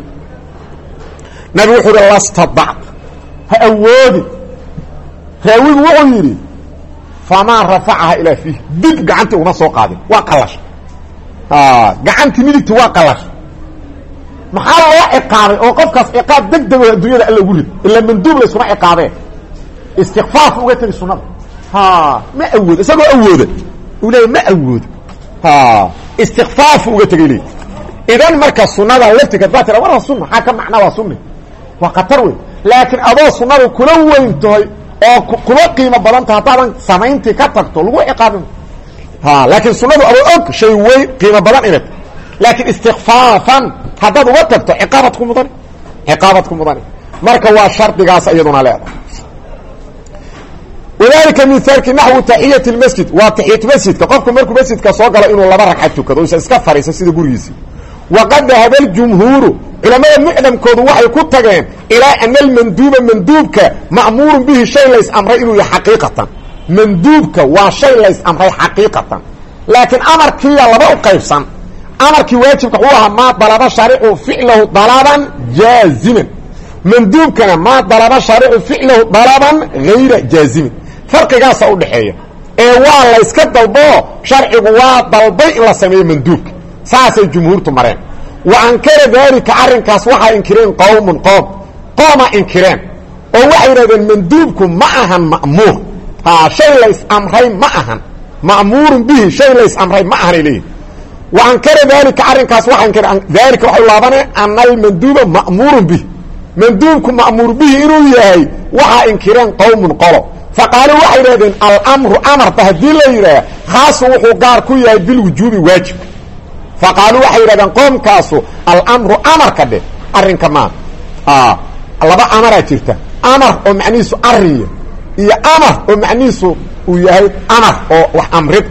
nabigu wuxuu yidhi lastadact ha awoodi raawigu wuxuu yidhi famaa rafacaha ilaa fiih dib gacantii uma soo qaadin waa qalasha gacantii midigti waa qalasha maxaa loo ciqaabay oo qofkaas ciqaab deg dego adduunyada alla ugu rid ila manduub la iskuma ciqaabeen istikfaaf uga tegi sunnada ma awoodo isagoo awooda uu leeya ma awoodo istikfaafu uga tegay leey idan marka sunnada laftigeed baa tira war sunna maxaa ka macna waa sunni waa khatar wey laakiin adoo sunnadu kula weyn tahay oo kula qiimo badan tahay haddaadan samayntii ka tagto lagu ciqaabin laakiin sunnadu adoo og shay weyn qiimo badan inay laakiin istikfaafan haddaad uga tagto ciqaabad ku mudani marka waa shardigaas iyaduna leedahay wadalika mithaalki naxwu taxiyati lmasjid waa taxiyat masjidka qofku markuu masjidka soo galo inuu laba ragcad tukado isa iska fariiso sida gurigiisii waqad dahaba aljumhuuru culamada mucdamkoodu waxay ku tageen ilaa ana almanduuba manduubka ma'muurun bihi shay lays amray inuu yahay xaqiiqatan manduubka waa shay lays amray xaqiiqatan laakiin amarkiiya laba u qaybsan amarkii waajibka wuxuu ahaa maa dalaba shaaricu ficlahu dalaban jaaziman manduubkana maa dalaba shaaricu ficlahu dalaban hayra jaazimin farqigaasa u dhaxeeya ee waa layska dalbo sharcigu waa dalbay in la sameeyo manduubka saasay jumhuurtu mareen wa ankara daalika arrinkaas waxaa inkireen qooma inkireen oo waxay yidhahdeen manduubku ma ahan ma'muur shay lays amray ma ahan ma'muurun bihi shay lays amray ma ahanay leeyihin wa ankara daalika arrinkaas waxaa inkireen daalika waxay laabaneen ana almanduuba ma'muurun bihi manduubku ma'muur bihi inuu yahay waxaa inkireen qolo faqaaluu waxay yidhahdeen alamru amarta haddii la yidhaah khaasun wuxuu gaar ku yahay bilwujuubi waajibka faqaaluu waxay yidhahdeen qoomkaasu alamru amarka dheh arrinka maa laba amaraa jirta amar oo macnihiisu ariya iyo amar oo macnihiisu uu yahay amar oo wax amrid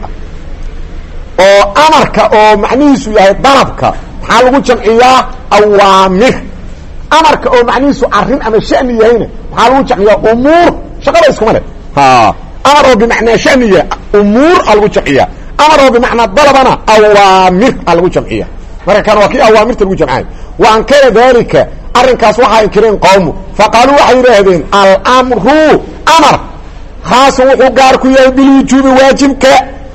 oo amarka oo macnihiisu yahay dalabka maxaa lagu jamciyaa awaamir amarka oo macnihiisu arrin ama shani yahayna maxaa lagu jamciyaa umuur shaqada iskuma leh amar oo bimacnaa shaniya umuur a lagu jamciyaa amar oo bimacnaa dalabana awaamir a lagu jamciya marka kan waa kii awaamirta lagu jamcayo wa ankara dalika arrinkaas waxaa inkireen qowmu faqaaluu waxay yidhaahdeen alamru amar khaasun wuxuu gaar ku yahay bilwujuubi waajibka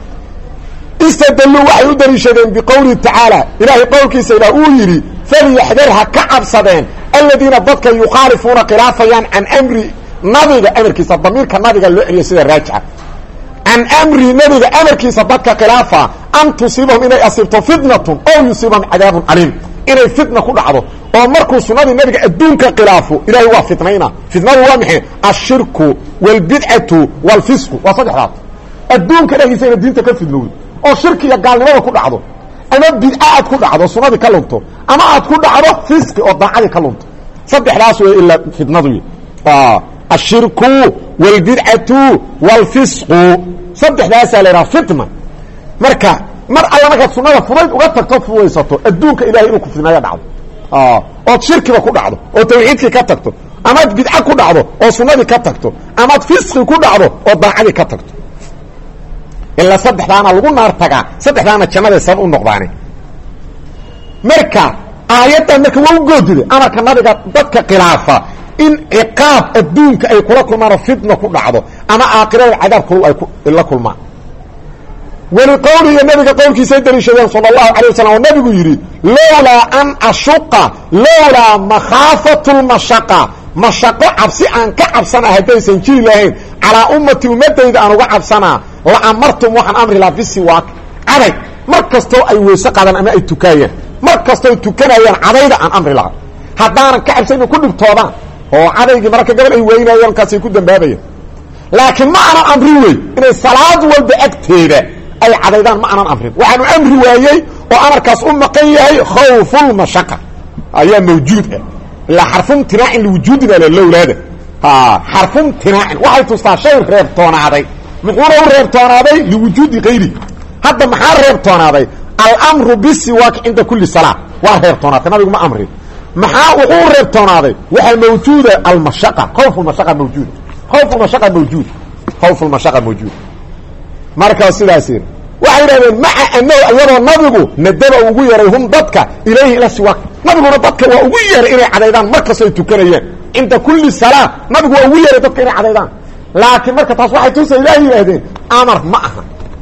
istadalluu waxay u daliishadeen biqowlihi tacaala ilaahay qowlkiisa ilaah uu yidhi falyaxdar ha ka cabsadeen aladiina dadka yukhaalifuuna khilaafayaan can amri nabiga amarkiisa damiirka nabiga loo celiya sida raajixa can amri nabiga amarkiisa dadka khilaafa an tusiibahum inay asiibto fitnatun ow yusiibahum cadaabun caliim inay fitna ku dhacdo oo markuu sunnadii nabiga adduunka khilaafo ilahay waa fitnayna fitnadu waa maxay ashirku wاlbidcatu wاlfisqu waa saddexdaas adduunka dhexdiisa ina diinta ka fidnowdo oo shirki iyo gaalnimada ku dhacdo ama bidca aad ku dhacdo sunnadii ka lunto ama aad ku dhacdo fisqi oo daacadii ka lunto saddexdaas way ilaa fitnadu ashirku wاlbidcatu wاlfisqu saddexdaasaa la yidhaha fitna marka mar alla markaad sunnada fudayd uga tagto fudaysato adduunka ilahay inuu ku fidnaya dhacdo ood shirkiba ku dhacdo oo tawxiidkii ka tagto amaad bidca ku dhacdo oo sunnadii ka tagto amaad fisqi ku dhacdo oo daacadii ka tagto ilaa saddexdaana lagu naar tagaa saddexdaana jannaday sabab u noqdaane marka aayaddan marka waa u goodiday amarka nabiga dadka khilaafa in ciqaab adduunka ay kula kulmaan fitna ku dhacdo ama aakhirada cadaab kul ay la kulmaan waliqowlihi nabiga qowlkiisay daliishadeen sala allahu calay wasalam oo nabigu yidhi lowlaa an ashuqa lowlaa makhaafatu lmashaqa mashaqo cabsi aan ka cabsanaa haddaysan jiri lahayn calaa ummati ummadayda aan uga cabsanaa la amartum waxaan amri lahaa bisiwaak caday mar kastoo ay weyse qaadaan ama ay tukaayaan mar kastoo ay tukanayaan cadayda aan amri lahaa haddaanan ka cabsan inay ku dhibtoodaan oo cadaygii mararka gabal ay weynayaan kaasay ku dambaabayaan laakiin ma aanan amrin wey inay salaad walba agteeda ay cadaydaan ma aanan amrin waxaanu amri waayey oo amarkaas u maqan yahay khawfulmashaqa ayaa mawjuud ah ilaa xarfumtinaacin liwujuudi baa le lowlaada xarfumtinaacin waxay tustaa shay reebtoonaaday muxuuna u reebtoonaaday liwujuudi kayri hadda maxaa reebtoonaaday alamru bisiwaak cinda kuli salaa waa reebtoonaatay nabigu ma amrin maxaa wuxuu u reebtoonaaday waxaa mawjuuda almashaqa khawfulmashaqa mawjuud khawfulmashaqa mawjuud khawfulmashaqa mawjuud markaa sidaas yiri waxay yidhahdeen maca annahu iyadoo nabigu nadaba ugu yeeray hum dadka ilayhi ila siwaak nabiguna dadka waa ugu yeeray inay cadaydaan mar kastoo ay tukanayeen cinda kuli salaa nabigu waa ugu yeeray dadka inay cadaydaan laakiin marka taas waxay tusa ilaah yidhaahdeen amar ma aha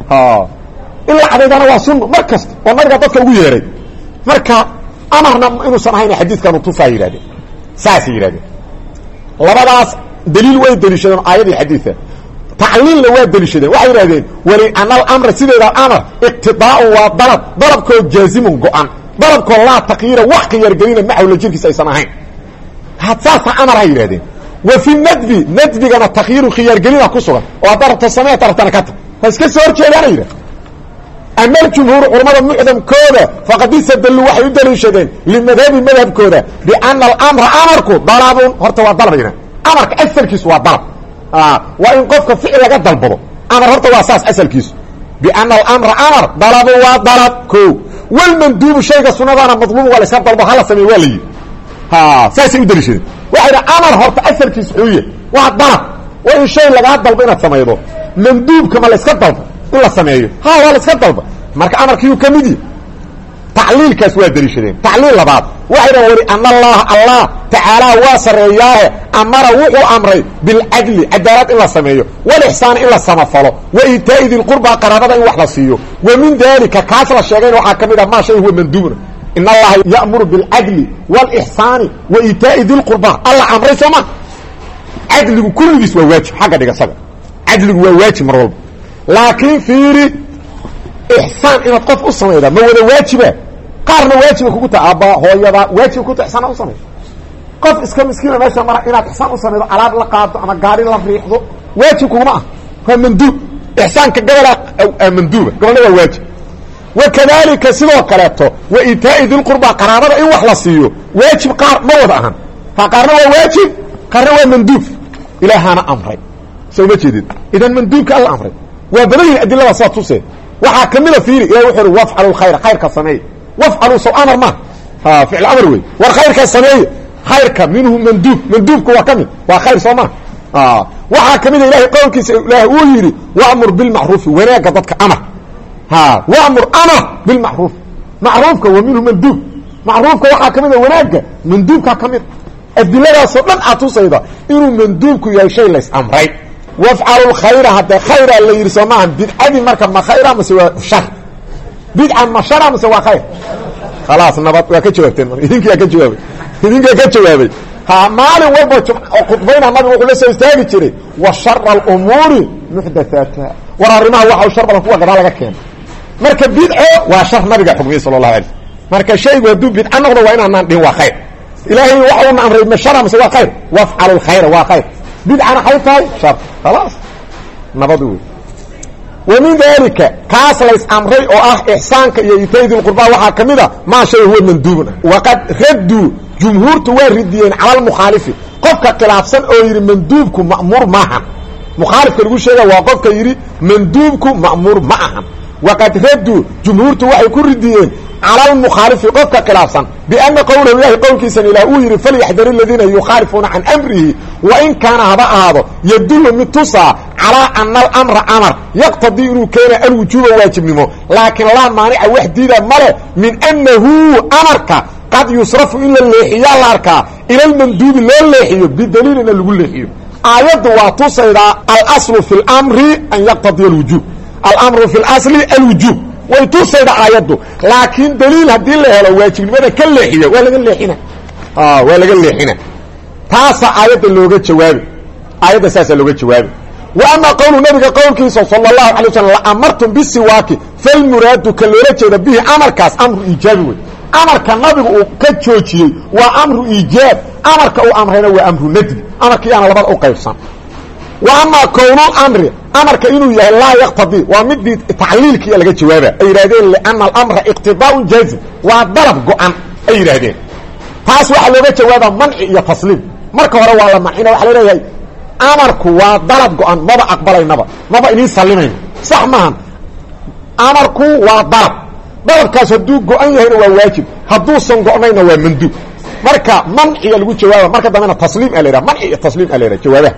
in la cadaydaana waa sunno mar kasta oo nabiga dadka ugu yeeray marka amarna inuusan ahayn xadiidkanu tusaa yidhahdeen saasay yidhahdeen labadaas daliil way deliishadeen aayad iyo xadiida tacliilna waa deliishadeen waxay yidhahdeen wali ana alamra sideeda amar iqtidaa'un waa dalab dalabkoo jaazimun go-an dalabkoo laa takyiira wax khiyaargelina maxawla jirkiisa aysan ahayn saasa amar hay yidhahdeen wa fi nadbi nadbigana takhyiiru khiyaargelina ku sugan oo hadda rabto samee tartana ka tag ha iska soo horjeedaana yidhah ama aljumhuur culamada mucdamkooda faqad istadalluu waxay u daliishadeen limadhabi madhabkooda biana alamra amarku dalabun horta waa dalbayna amarka asalkiisu waa dalab waa in qofka ficil laga dalbado amar horta waa saas asalkiisu biana alamra amar dalabun waa dalab ko walmanduubu shayga sunadaana madluub waa la iska dalbo hala sameey waa la yidhi saasay u daliishadeen waxay dha amar horta asalkiisu xuuye waa dalab waa in shay lagaa dalbo inaad samaydo manduubka ma la iska dalbo in la sameeyo waa la iska dalba marka amarkiiu ka mid yihi tacliilkaas waa daliishadeen tacliil labaad waxay dhan wari ana allaha allah tacaalaa waa sareeyaahe amara wuxuu amray bilcadli cadaalad in la sameeyo walixsaan in la samafalo wa iitaa'i dilqurbaa qaraabada in wax la siiyo wa min dalika kaas la sheegayna waxaa ka mid ah maa shay huwa manduubna in allaha ya'muru bilcadli waalixsaani wa iitaa'i dilqurbaa alla amray sooma cadligu kulligiis waa waajib xagga dhigasaga cadligu waa waajib mar walba laakiin fiiri ixsaan inaad qof u samayda ma wada waajiba qaarna waajiba kugu taha aabba hooyada waajiba ku taha ixsaana u samayda qof iska miskiina meesha mara inaad ixsaan u samaydo alaab la qaado ama gaari la riixdo waajib kuguma ah waa manduub ixsaanka gobolaa manduuba gobolna waa waajib wakadalika sidoo kaleeto wa iitaa'i dilqurbaa qaraabada in wax la siiyo waajib qaar ma wada ahan qaarna waa waajib qaarna waa manduub ilaahaana amray soo ma jeedid idan manduubka alla amray waa badan adilada saa tusee waxaa kamida fiiri ilaahay wuxuu yiri waf'alu khayra khayrka sameey waf'alu saw amar ma ficil amr wey war khayrka sameey khayrka minhu manduubku waa kamid waa khayr soo ma waxaa kamida ilaahay qowlkiisa ilaahay uu yiri wa'mur bil ma'ruf wanaaga dadka amar wa'mur amar bil ma'ruf ma'rufka wa minhu manduub ma'rufka waxaa kamida wanaaga manduubka kamid adiladaas oo dhan atusayda inuu manduubku yahay shay la amray waf'alu khayra hada khayra la yiri soomaa bid'adi marka ma khayra ma waa shar bid'a ma shar ma waa khayr خلاص nabad waa ka jawaabteen idinka ka jawaabay ha maalin walba qudbayna nabi wuxuu la soo istaagi jiray wa sharra al-umuri muhdathatuha wararimaha waxa shar badan kuwa gadaal laga keenay marka bid'o waa shar nabiga xukmiyay sallallahu alayhi marka shaygu haduu bid'a noqdo waa inaan dhin waa khayr ilaahay waxa uu amray ma shar ma waa khayr waf'alu al-khayra waa khayr bid'ana haytay shar خلاص nabadu ومن ذلك كاس ليس امري او احسانك يا ايتيد القربى وحا كميدا ما شيء هو مندوب وقد ردوا جمهورته ورديين على المخالف قفك خلافسن او يري مندوبك مأمور معها مخالف لو شيغا وا قفك يري مندوبك مأمور معها وقد ردوا جمهورته waxay ku ridiyeen على المخالف قفك خلافسن بان قوله الله قول كيسن الى او يري فليحذر الذين يخالفون عن امره وان كان هذا يدل متصى على ان الامر امر يقتضي انه كان الوجوب واجب لكن لا مانع وحديده مره من انه امرك قد يصرف الى اللحيه الاركا الى المندوب لا اللحيه بدليل ان اللحيه ايات وتصيدا الاصل في الامر ان يقتضي الوجوب الامر في الاصل الوجوب ويتصيدا ايات لكن دليل هدي له واجبنimada ka leexiyo waa laga leexina taasa aayada looga jawaabi aayada saasa looga jawaabi وأما قول النبي قول صلى الله عليه وسلم أمرتم بالسواك فالمراد كاللولا جيدا به أمر كاس أمر إيجابي أمر كالنبي كالجوجي وأمر إيجاب أمر كأو أمرنا وأمر ندب أمر كيانا لبعض أقيفسان وأما قول الأمر أمر كإنه لا يقتضي ومدي تعليل كي يلقى جوابه أي رادين لأن الأمر اقتضاء جازم وضرب قعن أي رادين فاسوح لغا جوابه منع يتصليم مركا وروا على معينة وحلينا amarku waa dalab go'an maba aqbalaynaba maba inii salimayn sax maahan amarku waa dalabkaas haduu go'an yahayna waa waajib haduu san go'nayna waa manduub marka manciga lagu jawaabo marka damena tasliim aleera manci tasliim aleera jawaabaha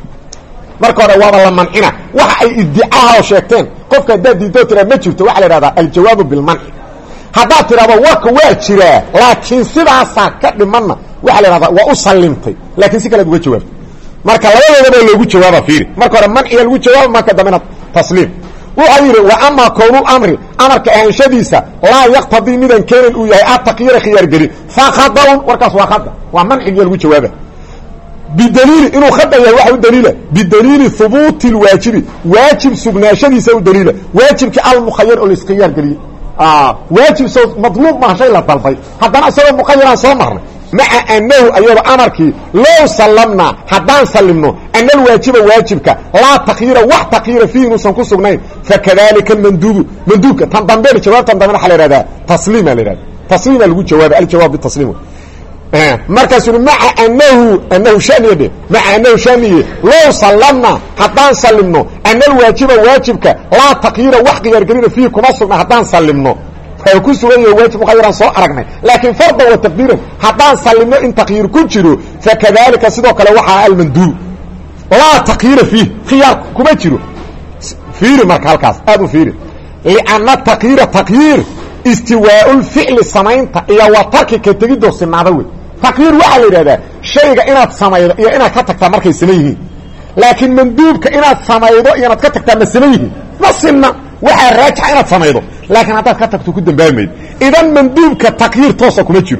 marka hore waa la mancina waxa ay iddiaa sheegteen qofka diido tira ma jirto waxa la yiraahdaa al-jawaab bil manci hadaa tiraba warka waa jira laakiin sidaas ka dhimanna waxa la yiraahdaa waa u salimtay laakiin si kale uga jawaab marka labadooda loogu jawaaba fiiri marka hore manciga lagu jawaabo marka damena tasliim waxa yiri wa amma qawlu amri amarka aanshadiisa la yaqtadi midan keenin uu yahay at-taqyir khiyar gali fa khadaw warkaas waa khada waa manciga lagu jawaaba bidaliil inuu khada yahay waxa uu daliila bidaliil thubut al-wajib wajib sugnaashadiisa uu daliila wajibki al-mukhayyar oo iskiyar gali wajib soo madluub ma shay la dalbay hadana soo mukhayyaran soo marnay مع أنه أيضا أمرك لو سلمنا حدان سلمنا أن الواجب واجبك لا تخير واحد تخير فيه نسنكو سبنين فكذلك مندوبك تنضمبير الجواب تنضمبير حالي هذا تسليم هذا تسليم الجواب بالتسليم مركز مع أنه شأني به مع أنه شأني لو سلمنا حدان سلمنا أن الواجب واجبك لا تخير واحد يرقلين فيه كما سبنا حدان سلمنا ku sugan yahay waajib khayran soo aragnay laakiin farda wa taqdiir hadaan salimo in taqdiir ku jiro fakadalika sidoo kale waxa al mandub la taqdiir fi khiyar kuma jiro fiir marka halkaas aad u fiir li'anna taqdiir istiwaa'u al-fi'l samaynta iyo wa tarki ka tagido sinaada way taqdiir waxa la yiraahdaa shayga inaad samaydo iyo inaad ka tagtaa markay sameeyeen laakiin mandubka inaad samaydo iyo inaad ka tagtaa ma sameeyeen masina waxa raajax inaad samaydo laakiin hada ka tagto ku dambaamay idan mandubka taqdiir toosa kuma jiro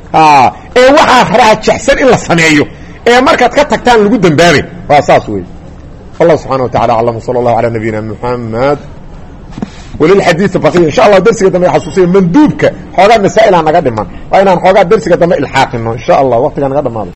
ee waxa raajixsan in la sameeyo ee markaad ka tagtaan lagu dambaamay waa saas weey Allah subhanahu wa ta'ala allahu sallallahu ala nabiyina muhammad walil hadith baqiy insha Allah darsiga dambe xasuusiyo mandubka xogaa masaa'il aan naga dhiman waa inaan xogaa darsiga dambe ilxaaqino insha Allah waqtiga naga dhamaado